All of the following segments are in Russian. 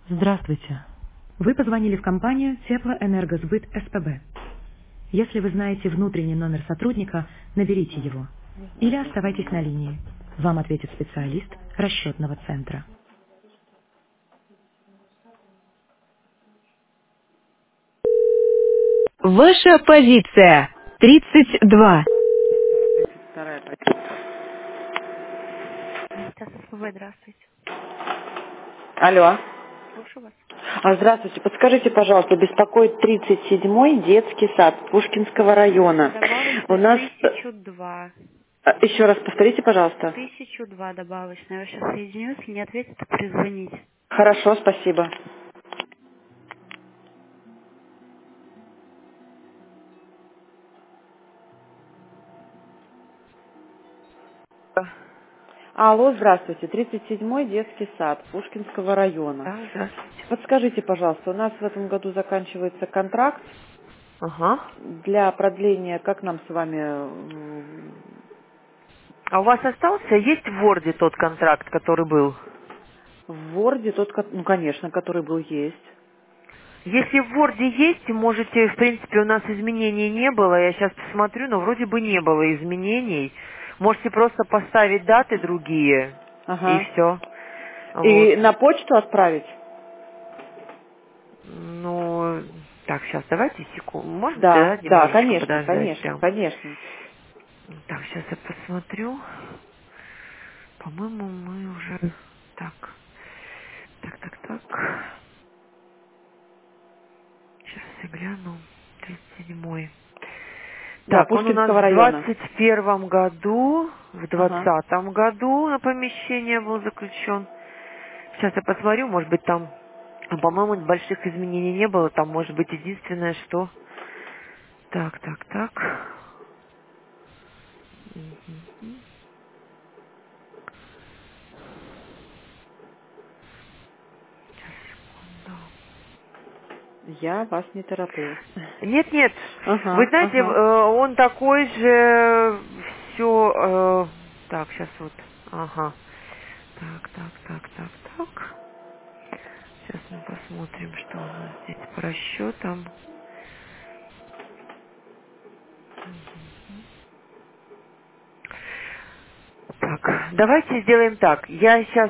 Здравствуйте. Вы позвонили в компанию Теплоэнергосбыт СПБ. Если вы знаете внутренний номер сотрудника, наберите его. Не знаю, Или как это оставайтесь на поменять. линии. Вам ответит специалист расчетного центра. Ваша позиция 32. 32-я позиция. Сейчас СПБ, здравствуйте. Алло. Слушаю вас. Здравствуйте. Подскажите, пожалуйста, беспокоит 37-й детский сад Пушкинского района. У Добавочная нас... 1002. Еще раз повторите, пожалуйста. 1002 добавочная. Я сейчас соединюсь, если не ответит, то перезвоните. Хорошо, спасибо. Алло, здравствуйте. 37-й детский сад Пушкинского района. Да, здравствуйте. Подскажите, пожалуйста, у нас в этом году заканчивается контракт Ага. для продления, как нам с вами А у вас остался, есть в Word тот контракт, который был? в Word, тот, ну, конечно, который был есть. Если в Word есть, можете, в принципе, у нас изменений не было, я сейчас посмотрю, но вроде бы не было изменений. Можете просто поставить даты другие, и Ага. все. Вот. И на почту отправить? Ну, так, сейчас давайте секунду. Можете, Да, да, да, немножечко конечно, подождать конечно, прям? конечно. Так, сейчас я посмотрю. По-моему, мы уже... Так, так. Сейчас я гляну. 37-й. Да, Так, он у нас Пушкинского в района. 21-м году, в Ага. 20-м году на помещение был заключен. Сейчас я посмотрю, может быть, там, по-моему, больших изменений не было. Там, может быть, единственное, что... Так. Мгм. Сейчас, секунду. Я вас не тороплю. Нет, вы Ага, знаете, ага. он такой же, все, так, сейчас вот, ага, так. Сейчас мы посмотрим, что у нас здесь по расчетам. Так, давайте сделаем так. Я сейчас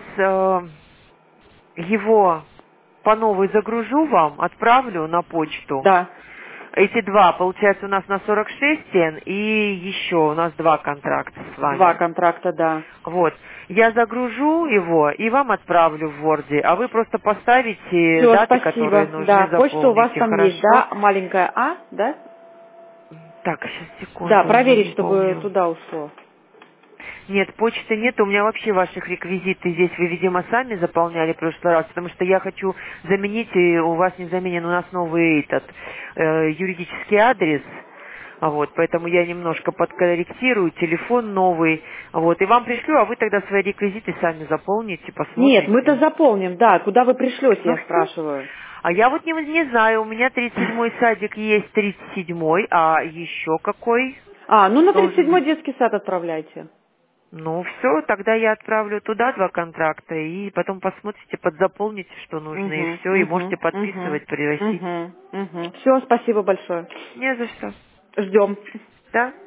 его по новой загружу вам, отправлю на почту. Да, Эти два, получается, у нас на 46 стен, и еще у нас два контракта с два вами. контракта, да. Вот. Я загружу его и вам отправлю в Word, а вы просто поставите Все, даты, которые спасибо. Да, нужны, почта у вас заполните, там есть, хорошо? да? Маленькая А, да? Так, сейчас, Да, секунду, я проверить, не чтобы помню. туда ушло. Нет, почты нет, у меня вообще ваших реквизиты здесь вы, видимо, сами заполняли в прошлый раз, потому что я хочу заменить, и у вас не заменен, у нас новый этот юридический адрес, вот, поэтому я немножко подкорректирую, телефон новый, вот, и вам пришлю, а вы тогда свои реквизиты сами заполните, Нет, мы-то посмотрите. заполним, да. Куда вы пришлете, Ну я все. спрашиваю. А я вот не знаю, у меня 37-й садик есть, 37-й, а еще какой Ну на должен быть? 37-й детский сад отправляйте. Ну все, тогда я отправлю туда два контракта, и потом посмотрите, подзаполните, что нужно, и все, и можете подписывать, привозить. Все, спасибо большое. Не за что. Ждем. Да?